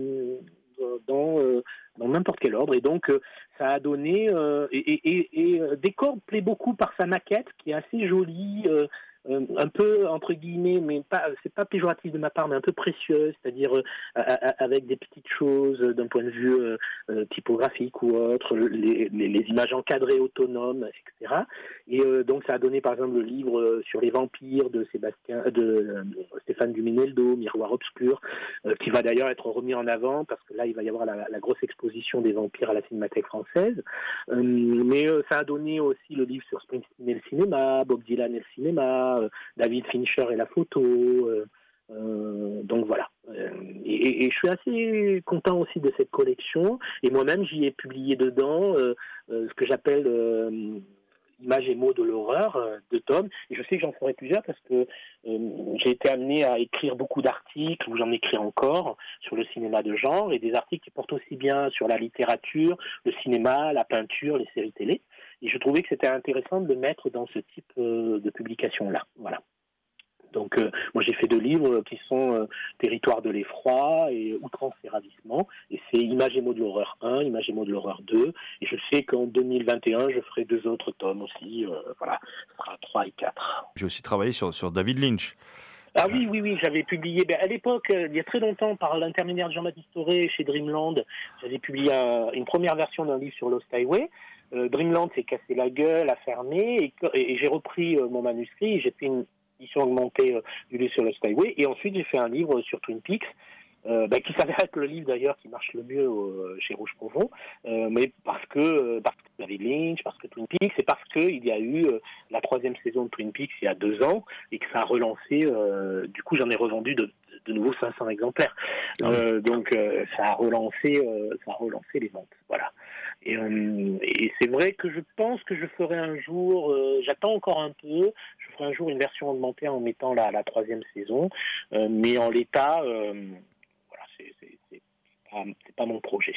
dans n'importe quel ordre. Et donc ça a donné Décor plaît beaucoup par sa maquette qui est assez jolie, un peu entre guillemets, mais c'est pas péjoratif de ma part, mais un peu précieuse, c'est-à-dire avec des petites choses d'un point de vue typographique ou autre, les images encadrées autonomes, etc. Et donc ça a donné par exemple le livre sur les vampires de Stéphane Dumineldo, Miroir obscur, qui va d'ailleurs être remis en avant parce que là il va y avoir la grosse exposition des vampires à la Cinémathèque française. Mais ça a donné aussi le livre sur Springsteen et le cinéma, Bob Dylan et le cinéma, David Fincher et la photo. Donc voilà. Et je suis assez content aussi de cette collection. Et moi-même, j'y ai publié dedans ce que j'appelle Images et mots de l'horreur, 2 tomes. Et je sais que j'en ferai plusieurs parce que j'ai été amené à écrire beaucoup d'articles, ou j'en écris encore, sur le cinéma de genre, et des articles qui portent aussi bien sur la littérature, le cinéma, la peinture, les séries télé. Et je trouvais que c'était intéressant de le mettre dans ce type de publication-là. Voilà. Donc, moi, j'ai fait 2 livres qui sont Territoire de l'effroi et Outrance et ravissement. Et c'est Images et mots de l'horreur 1, Images et mots de l'horreur 2. Et je sais qu'en 2021, je ferai 2 autres tomes aussi. Voilà, ce sera 3 et 4. J'ai aussi travaillé sur David Lynch. Ah oui, j'avais publié, à l'époque, il y a très longtemps, par l'intermédiaire de Jean-Baptiste Toré chez Dreamland, j'avais publié une première version d'un livre sur Lost Highway. Dreamland s'est cassé la gueule, a fermé, et j'ai repris mon manuscrit, et j'ai fait une édition augmentée du livre sur Lost Highway, et ensuite j'ai fait un livre sur Twin Peaks, qui s'avère être le livre d'ailleurs qui marche le mieux chez Rouge Profond, mais parce que David Lynch, parce que Twin Peaks, et parce qu'il y a eu la 3e saison de Twin Peaks il y a 2 ans, et que ça a relancé, du coup j'en ai revendu de nouveau 500 exemplaires. Donc ça a relancé les ventes. Voilà. Et c'est vrai que je pense que je ferai un jour, j'attends encore un peu, je ferai un jour une version augmentée en mettant la 3e saison, mais en l'état, voilà, c'est pas mon projet.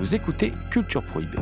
Vous écoutez Culture Prohibée.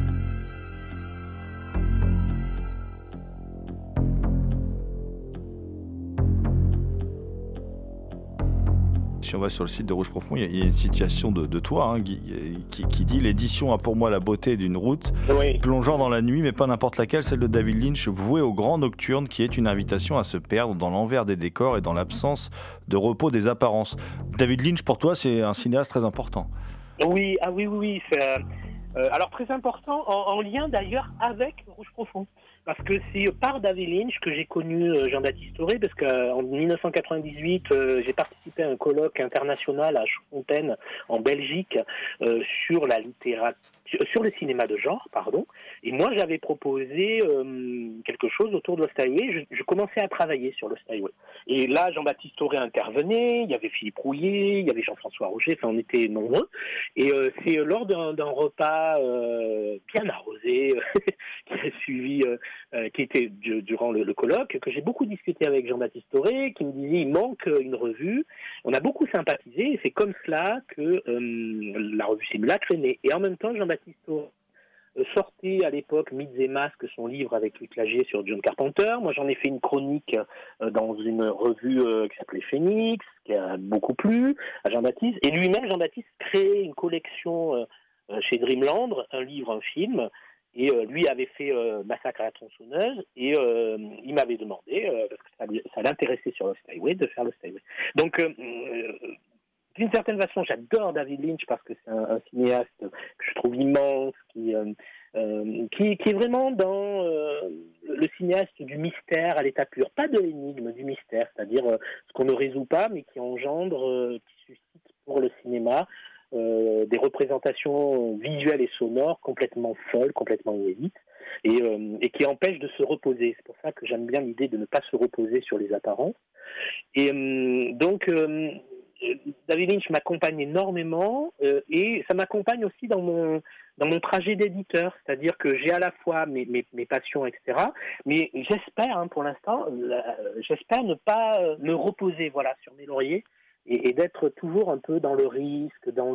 Si on va sur le site de Rouge Profond, il y a une citation de toi, Guy, qui dit « L'édition a pour moi la beauté d'une route plongeant dans la nuit, mais pas n'importe laquelle, celle de David Lynch, vouée au grand nocturne, qui est une invitation à se perdre dans l'envers des décors et dans l'absence de repos des apparences. » David Lynch, pour toi, c'est un cinéaste très important. Oui, c'est alors très important, en lien d'ailleurs avec Rouge Profond. Parce que c'est par David Lynch que j'ai connu Jean-Baptiste Auré, parce qu'en 1998, j'ai participé à un colloque international à Fontaine, en Belgique, sur la littérature, sur le cinéma de genre, et moi j'avais proposé quelque chose autour de Lost Highway. Je commençais à travailler sur Lost Highway. Et là, Jean-Baptiste Auré intervenait, il y avait Philippe Rouillet, il y avait Jean-François Roger, on était nombreux. Et c'est lors d'un repas bien arrosé qui a suivi, qui était durant le colloque, que j'ai beaucoup discuté avec Jean-Baptiste Auré, qui me disait il manque une revue. On a beaucoup sympathisé, et c'est comme cela que la revue Simulacre est née. Et en même temps, Jean-Baptiste Auré sortait à l'époque Mythes et Masques, son livre avec Luc Lagier sur John Carpenter. Moi, j'en ai fait une chronique dans une revue qui s'appelait Phoenix, qui a beaucoup plu à Jean-Baptiste. Et lui-même, Jean-Baptiste, créait une collection chez Dreamland, un livre, un film. Et lui avait fait Massacre à la tronçonneuse, et il m'avait demandé, parce que ça l'intéressait sur Lost Highway, de faire Lost Highway. Donc, d'une certaine façon, j'adore David Lynch parce que c'est un cinéaste que je trouve immense, qui est vraiment dans le cinéaste du mystère à l'état pur, pas de l'énigme, du mystère, c'est-à-dire ce qu'on ne résout pas, mais qui engendre, qui suscite pour le cinéma des représentations visuelles et sonores complètement folles, complètement inédites, et qui empêchent de se reposer. C'est pour ça que j'aime bien l'idée de ne pas se reposer sur les apparences. Et donc, David Lynch m'accompagne énormément, et ça m'accompagne aussi dans mon trajet d'éditeur, c'est-à-dire que j'ai à la fois mes passions, etc., mais j'espère, pour l'instant, j'espère ne pas me reposer sur mes lauriers, et d'être toujours un peu dans le risque, dans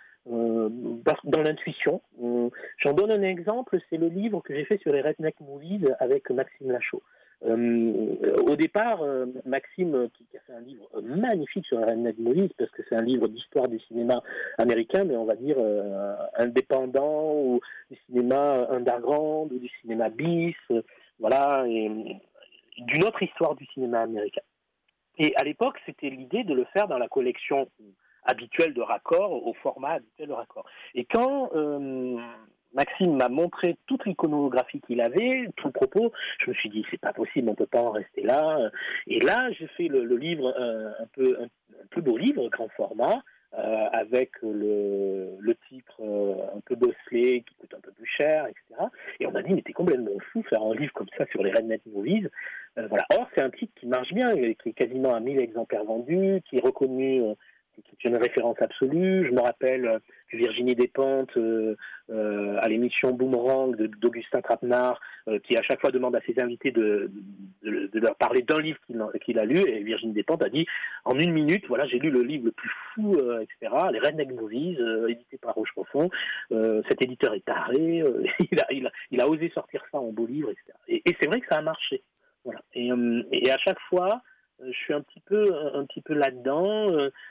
l'intuition. J'en donne un exemple, c'est le livre que j'ai fait sur les Redneck Movies avec Maxime Lachaud. Au départ, Maxime, qui a fait un livre magnifique sur les Redneck Movies, parce que c'est un livre d'histoire du cinéma américain, mais on va dire indépendant, ou du cinéma underground, ou du cinéma bis, et d'une autre histoire du cinéma américain. Et à l'époque, c'était l'idée de le faire dans la collection habituelle de raccord, au format habituel de raccord. Et quand Maxime m'a montré toute l'iconographie qu'il avait, tout le propos, je me suis dit, c'est pas possible, on peut pas en rester là. Et là, j'ai fait le livre, un plus beau livre, grand format, avec le titre un peu bosselé, qui coûte un peu plus cher, etc. Et on m'a dit, mais t'es complètement fou, faire un livre comme ça sur les Redneck Movies. Or, c'est un titre qui marche bien, qui est quasiment à 1000 exemplaires vendus, qui est reconnu, qui est une référence absolue. Je me rappelle que Virginie Despentes, à l'émission Boomerang d'Augustin Trapenard, qui à chaque fois demande à ses invités de leur parler d'un livre qu'il a lu, et Virginie Despentes a dit, en 1 minute, j'ai lu le livre le plus fou, etc., les Redneck Movies, édité par Rouge Profond. Cet éditeur est taré, il a osé sortir ça en beau livre, etc. Et c'est vrai que ça a marché. Et à chaque fois, je suis un petit peu là-dedans,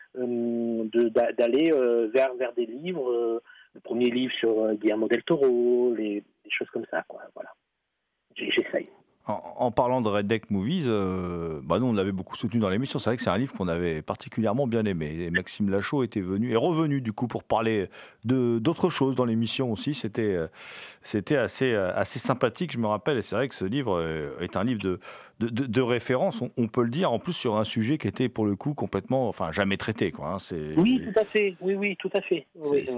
d'aller vers des livres, le premier livre sur Guillermo del Toro, des choses comme ça, J'essaye. En parlant de Redneck Movies, nous on l'avait beaucoup soutenu dans l'émission. C'est vrai que c'est un livre qu'on avait particulièrement bien aimé. Et Maxime Lachaud est revenu du coup pour parler d'autres choses dans l'émission aussi. C'était assez sympathique, je me rappelle. Et c'est vrai que ce livre est un livre de référence, on peut le dire, en plus sur un sujet qui était pour le coup complètement, jamais traité, Oui, tout à fait. Oui, tout à fait.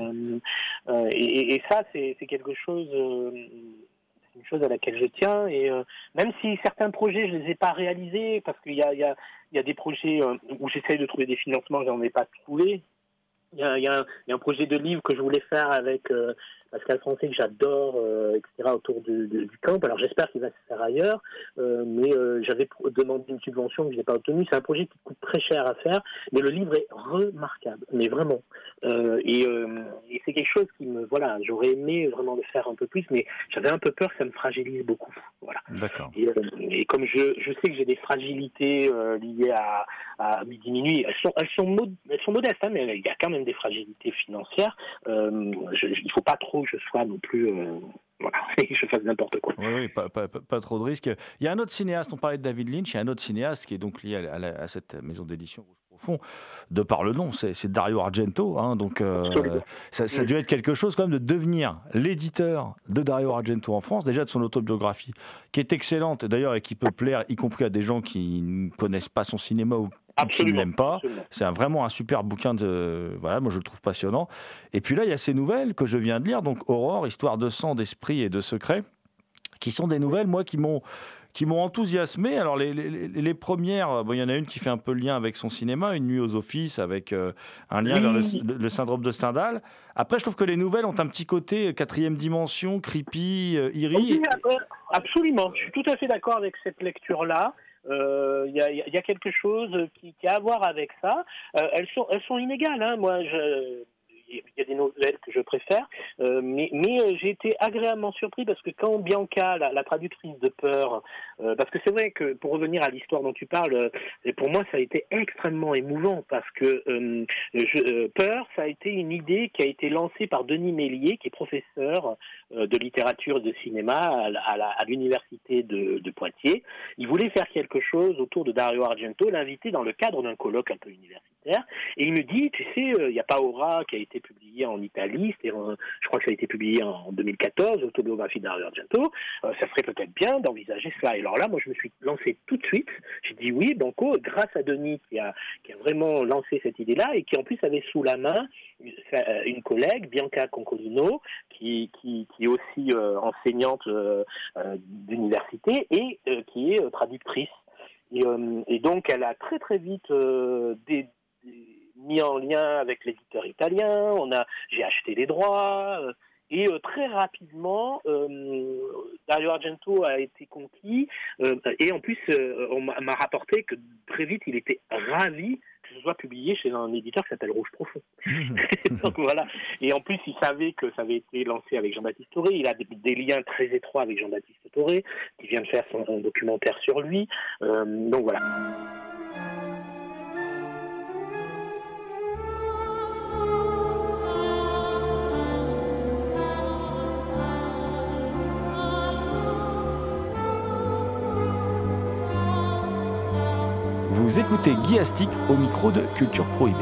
Et ça, c'est quelque chose. Une chose à laquelle je tiens, et même si certains projets je les ai pas réalisés, parce qu'il y a des projets où j'essaye de trouver des financements, j'en ai pas trouvé. Il y a un projet de livre que je voulais faire avec Pascal Français que j'adore, etc. autour du camp. Alors j'espère qu'il va se faire ailleurs, mais j'avais demandé une subvention que je n'ai pas obtenue. C'est un projet qui coûte très cher à faire, mais le livre est remarquable, mais vraiment. Et c'est quelque chose qui j'aurais aimé vraiment le faire un peu plus, mais j'avais un peu peur que ça me fragilise beaucoup. Voilà. D'accord. Et comme je sais que j'ai des fragilités liées à Midi Minuit, elles sont modestes, hein, mais il y a quand même des fragilités financières. Il ne faut pas trop que je sois non plus... et que je fasse n'importe quoi. Oui, pas trop de risques. Il y a un autre cinéaste, on parlait de David Lynch, il y a un autre cinéaste qui est donc lié à cette maison d'édition Rouge Profond, de par le nom, c'est Dario Argento. Hein, donc ça a dû être quelque chose quand même de devenir l'éditeur de Dario Argento en France, déjà de son autobiographie, qui est excellente d'ailleurs et qui peut plaire, y compris à des gens qui ne connaissent pas son cinéma ou qui ne l'aiment pas. Absolument. C'est vraiment un super bouquin moi je le trouve passionnant. Et puis là, il y a ces nouvelles que je viens de lire, donc Aurore, Histoire de sang, d'esprit et de secret, qui sont des nouvelles, moi, qui m'ont enthousiasmé. Alors les premières, il y en a une qui fait un peu le lien avec son cinéma, Une nuit aux offices, avec un lien vers le syndrome de Stendhal. Après, je trouve que les nouvelles ont un petit côté quatrième dimension, creepy, eerie. Oui, absolument. Je suis tout à fait d'accord avec cette lecture-là. Il y a quelque chose qui a à voir avec ça. Elles sont inégales. Hein. Moi, il y a des nouvelles que je préfère, mais j'ai été agréablement surpris parce que quand Bianca, la traductrice de Peur, parce que c'est vrai que pour revenir à l'histoire dont tu parles, pour moi ça a été extrêmement émouvant parce que Peur, ça a été une idée qui a été lancée par Denis Mélier, qui est professeur de littérature et de cinéma à l'université de Poitiers. Il voulait faire quelque chose autour de Dario Argento, l'inviter dans le cadre d'un colloque un peu universitaire, et il me dit, tu sais, il y a Paura qui a été publié en Italie, je crois que ça a été publié en 2014, l'autobiographie de Dario Argento, ça serait peut-être bien d'envisager cela. Et alors là, moi je me suis lancé tout de suite, j'ai dit oui, banco, grâce à Denis qui a vraiment lancé cette idée-là et qui en plus avait sous la main une collègue, Bianca Concolino, qui est aussi enseignante d'université et qui est traductrice. Et donc elle a très très vite mis en lien avec l'éditeur italien, j'ai acheté les droits, et très rapidement, Dario Argento a été conquis, et en plus, on m'a rapporté que très vite, il était ravi que ce soit publié chez un éditeur qui s'appelle Rouge Profond. Donc voilà. Et en plus, il savait que ça avait été lancé avec Jean-Baptiste Toré. Il a des liens très étroits avec Jean-Baptiste Toré, qui vient de faire son documentaire sur lui. Donc voilà. Vous écoutez Guy Astic au micro de Culture Prohibée.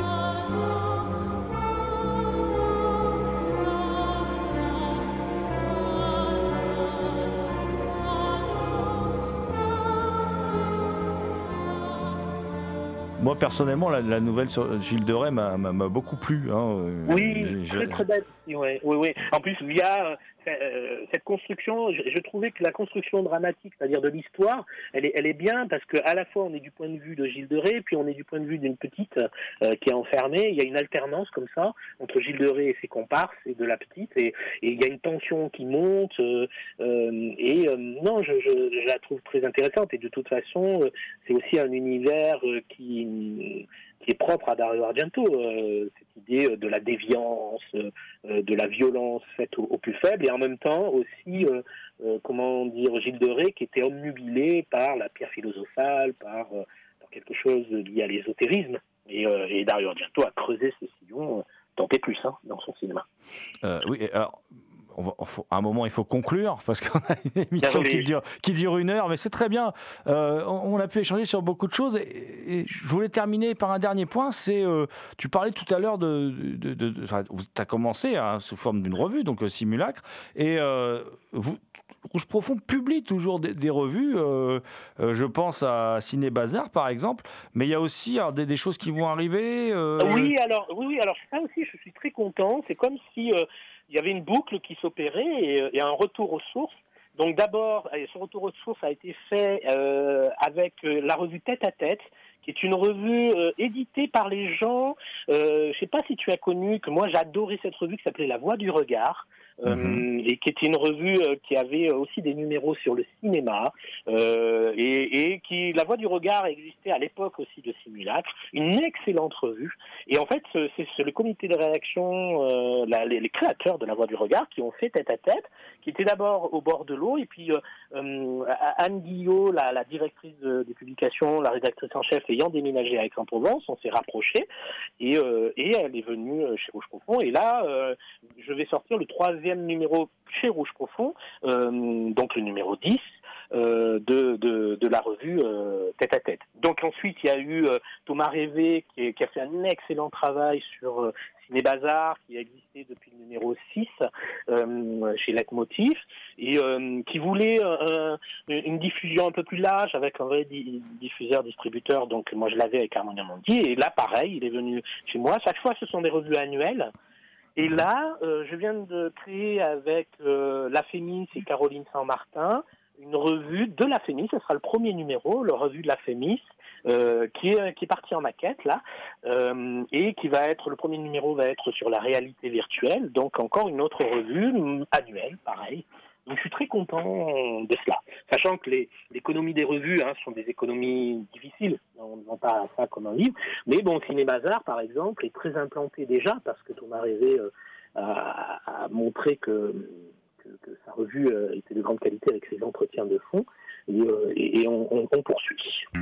Moi, personnellement, la nouvelle sur Gilles de Rais m'a beaucoup plu. Hein. Oui, très belle. Oui. En plus, via cette construction, je trouvais que la construction dramatique, c'est-à-dire de l'histoire, elle est bien parce qu'à la fois on est du point de vue de Gilles de Rais, puis on est du point de vue d'une petite qui est enfermée. Il y a une alternance comme ça entre Gilles de Rais et ses comparses et de la petite, et il y a une tension qui monte. Non, je la trouve très intéressante. Et de toute façon, c'est aussi un univers qui est propre à Dario Argento, cette idée de la déviance, de la violence faite aux plus faibles, et en même temps aussi, Gilles de Rais qui était omnubilé par la pierre philosophale, par quelque chose lié à l'ésotérisme, et Dario Argento a creusé ce sillon, tant et plus, dans son cinéma. Oui, alors... à un moment, il faut conclure parce qu'on a une émission qui dure 1 heure, mais c'est très bien. On a pu échanger sur beaucoup de choses et je voulais terminer par un dernier point. Tu parlais tout à l'heure tu as commencé sous forme d'une revue, donc Simulacre, et Rouge Profond publie toujours des revues. Je pense à Ciné Bazar, par exemple, mais il y a aussi des choses qui vont arriver. Oui, alors ça aussi, je suis très content. C'est comme si il y avait une boucle qui s'opérait et un retour aux sources. Donc d'abord, ce retour aux sources a été fait avec la revue Tête à Tête, qui est une revue éditée par les gens. Je ne sais pas si tu as connu, que moi j'adorais cette revue qui s'appelait La Voix du Regard, et qui était une revue qui avait aussi des numéros sur le cinéma, et qui, La Voix du Regard existait à l'époque aussi de Simulacre, une excellente revue. Et en fait, c'est le comité de rédaction, les créateurs de La Voix du Regard qui ont fait Tête à Tête, qui était d'abord au bord de l'eau, et puis Anne Guillot, la directrice des publications, la rédactrice en chef ayant déménagé à Aix-en-Provence, on s'est rapprochés, et elle est venue chez Rouge Profond, et là, je vais sortir le 3e numéro chez Rouge Profond, donc le numéro 10, de la revue Tête à Tête. Donc ensuite, il y a eu Thomas Révé qui a fait un excellent travail sur Ciné Bazar, qui a existé depuis le numéro 6 chez Leitmotiv, et qui voulait une diffusion un peu plus large avec un vrai diffuseur-distributeur. Donc moi je l'avais avec Harmonia Mundi, et là pareil, il est venu chez moi. Chaque fois ce sont des revues annuelles. Et là, je viens de créer avec La Fémis et Caroline Saint-Martin une revue de La Fémis. Ce sera le premier numéro, la revue de La Fémis, qui est partie en maquette là, et qui va être, le premier numéro va être sur la réalité virtuelle, donc encore une autre revue annuelle, pareil. Donc je suis très content de cela, sachant que l'économie des revues sont des économies difficiles, on ne vend pas ça comme un livre, mais bon, Ciné Bazar par exemple est très implanté déjà, parce que Thomas Révé a montré que sa revue était de grande qualité avec ses entretiens de fond, et on poursuit.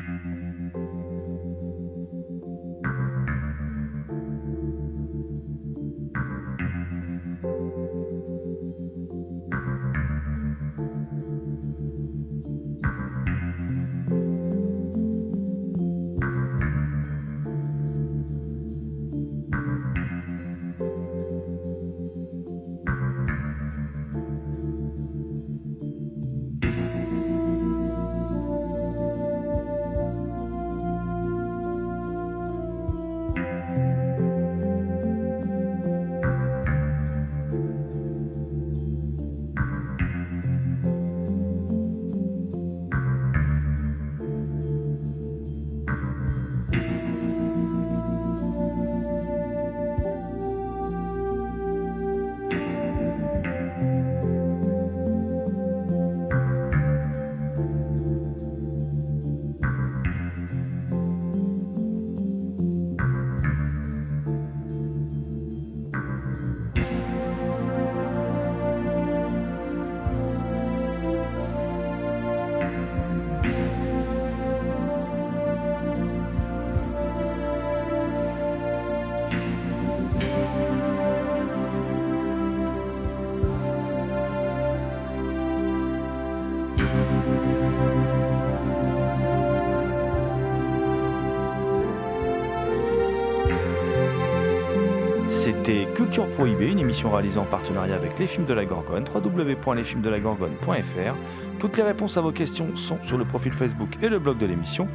C'était Culture Prohibée, une émission réalisée en partenariat avec Les Films de la Gorgone, www.lesfilmsdelagorgone.fr. Toutes les réponses à vos questions sont sur le profil Facebook et le blog de l'émission,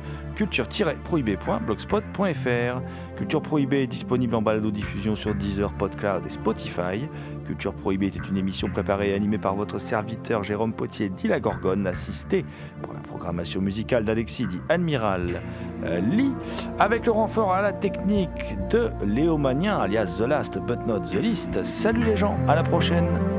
culture-prohibée.blogspot.fr. Culture Prohibée est disponible en balado-diffusion sur Deezer, PodCloud et Spotify. Culture Prohibée était une émission préparée et animée par votre serviteur Jérôme Potier, dit la Gorgone, assisté pour la programmation musicale d'Alexis, dit Admiral Lee, avec le renfort à la technique de Léo Magnin, alias The Last But Not The Least. Salut les gens, à la prochaine.